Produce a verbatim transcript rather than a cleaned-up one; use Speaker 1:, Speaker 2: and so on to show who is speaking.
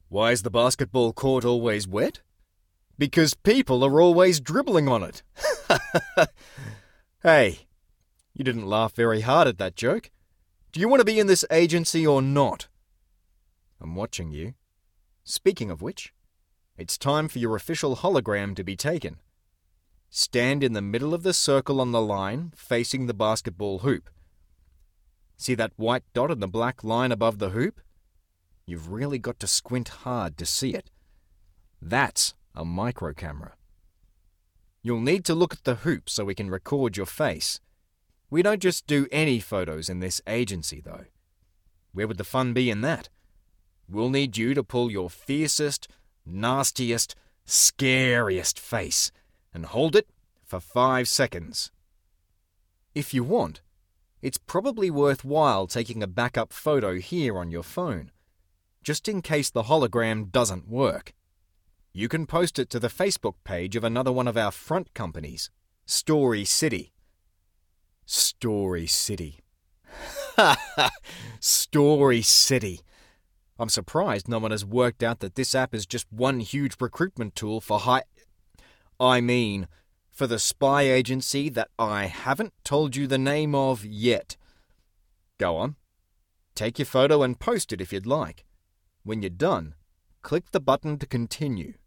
Speaker 1: Why is the basketball court always wet? Because people are always dribbling on it. Hey, you didn't laugh very hard at that joke. Do you want to be in this agency or not? I'm watching you. Speaking of which, it's time for your official hologram to be taken. Stand in the middle of the circle on the line, facing the basketball hoop. See that white dot and the black line above the hoop? You've really got to squint hard to see it. That's a micro camera. You'll need to look at the hoop so we can record your face. We don't just do any photos in this agency, though. Where would the fun be in that? We'll need you to pull your fiercest, nastiest, scariest face and hold it for five seconds. If you want, it's probably worthwhile taking a backup photo here on your phone, just in case the hologram doesn't work. You can post it to the Facebook page of another one of our front companies, Story City. Story City. Ha ha! Story City. I'm surprised no one has worked out that this app is just one huge recruitment tool for high... I mean, for the spy agency that I haven't told you the name of yet. Go on. Take your photo and post it if you'd like. When you're done, click the button to continue.